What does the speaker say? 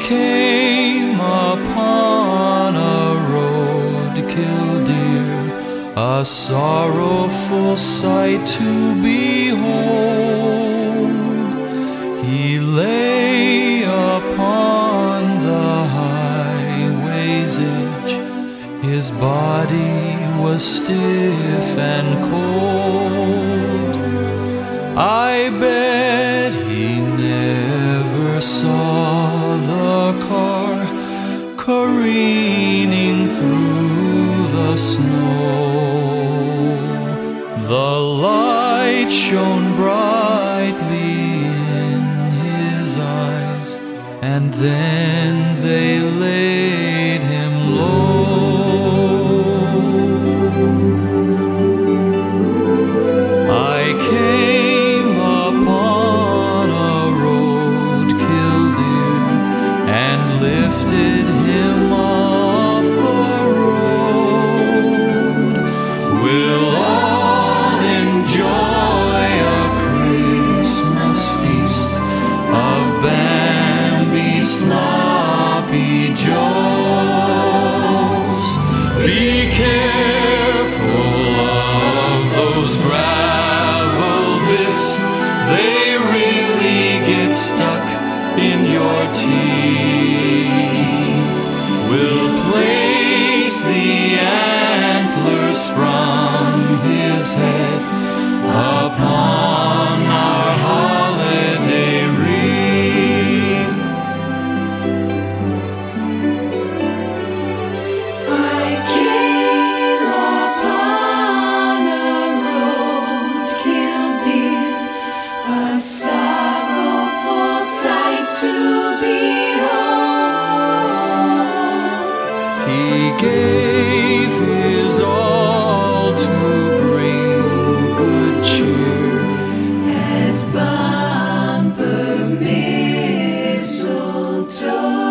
came upon a road, Killdeer, a sorrowful sight to behold. He lay upon the highway's edge, his body was stiff and cold. I bet he never saw the car careening through the snow. The light shone brightly in his eyes, and then they laid him low. I came upon a road, Killdeer, and lifted him off the road. We'll all enjoy a Christmas feast of Bambi sloppy joes. Be careful of those gravel bits, they really get stuck in your teeth. We'll place the antlers from his head upon our holiday wreath. I came upon a road, Killdeer, a sorrowful sight to behold. He gave his all to bring good cheer, As bumper mistletoe